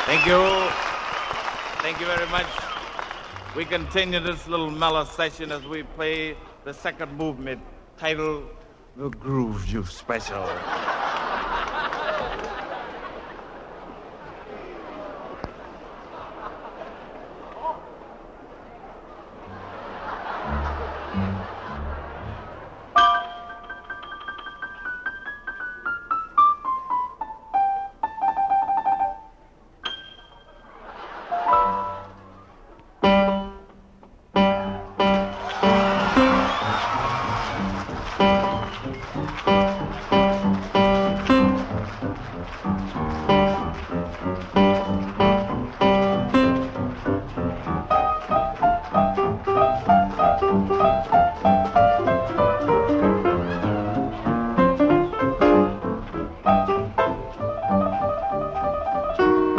Thank you. Thank you very much. We continue this little mellow session as we play the second movement titled The Groove Juice Special.